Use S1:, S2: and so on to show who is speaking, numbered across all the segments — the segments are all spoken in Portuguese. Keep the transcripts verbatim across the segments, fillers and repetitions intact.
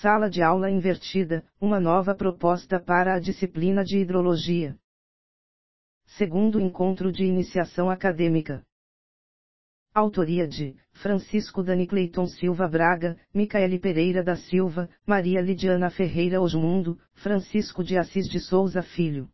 S1: Sala de aula invertida, uma nova proposta para a disciplina de hidrologia. Segundo encontro de iniciação acadêmica. Autoria de Francisco Dani Cleiton Silva Braga, Micaele Pereira da Silva, Maria Lidiana Ferreira Osmundo, Francisco de Assis de Souza Filho.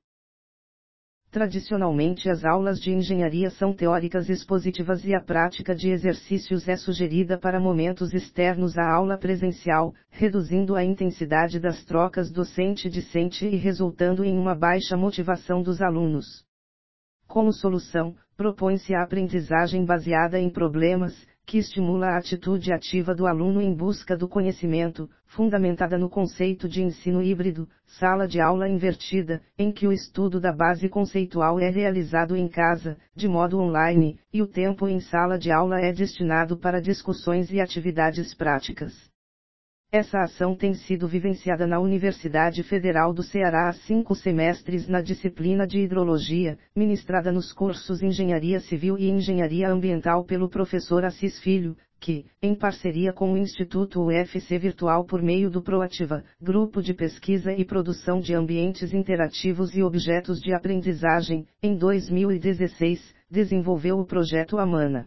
S1: Tradicionalmente as aulas de engenharia são teóricas expositivas e a prática de exercícios é sugerida para momentos externos à aula presencial, reduzindo a intensidade das trocas docente-discente e resultando em uma baixa motivação dos alunos. Como solução, propõe-se a aprendizagem baseada em problemas, que estimula a atitude ativa do aluno em busca do conhecimento, fundamentada no conceito de ensino híbrido, sala de aula invertida, em que o estudo da base conceitual é realizado em casa, de modo online, e o tempo em sala de aula é destinado para discussões e atividades práticas. Essa ação tem sido vivenciada na Universidade Federal do Ceará há cinco semestres na disciplina de Hidrologia, ministrada nos cursos Engenharia Civil e Engenharia Ambiental pelo professor Assis Filho, que, em parceria com o Instituto U F C Virtual por meio do Proativa, Grupo de Pesquisa e Produção de Ambientes Interativos e Objetos de Aprendizagem, em dois mil e dezesseis, desenvolveu o projeto Amana.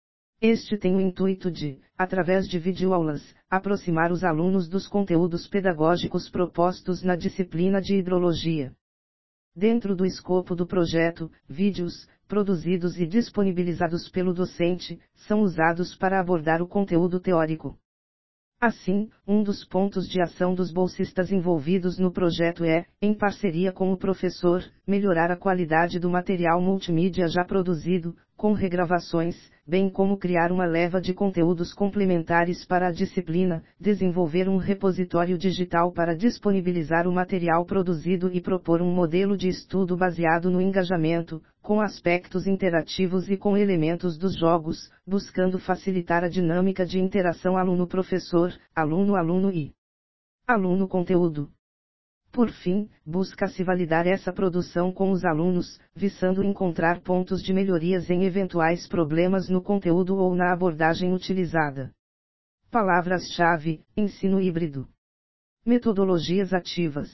S1: Este tem o intuito de, através de videoaulas, aproximar os alunos dos conteúdos pedagógicos propostos na disciplina de hidrologia. Dentro do escopo do projeto, vídeos, produzidos e disponibilizados pelo docente, são usados para abordar o conteúdo teórico. Assim, um dos pontos de ação dos bolsistas envolvidos no projeto é, em parceria com o professor, melhorar a qualidade do material multimídia já produzido, com regravações, bem como criar uma leva de conteúdos complementares para a disciplina, desenvolver um repositório digital para disponibilizar o material produzido e propor um modelo de estudo baseado no engajamento, com aspectos interativos e com elementos dos jogos, buscando facilitar a dinâmica de interação aluno-professor, aluno-aluno e aluno-conteúdo. Por fim, busca-se validar essa produção com os alunos, visando encontrar pontos de melhorias em eventuais problemas no conteúdo ou na abordagem utilizada. Palavras-chave: ensino híbrido. Metodologias ativas.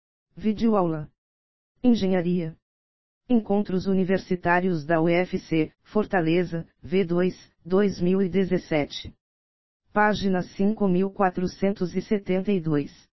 S1: Videoaula. Engenharia. Encontros Universitários da U F C, Fortaleza, V dois, dois mil e dezessete. Página cinco mil quatrocentos e setenta e dois.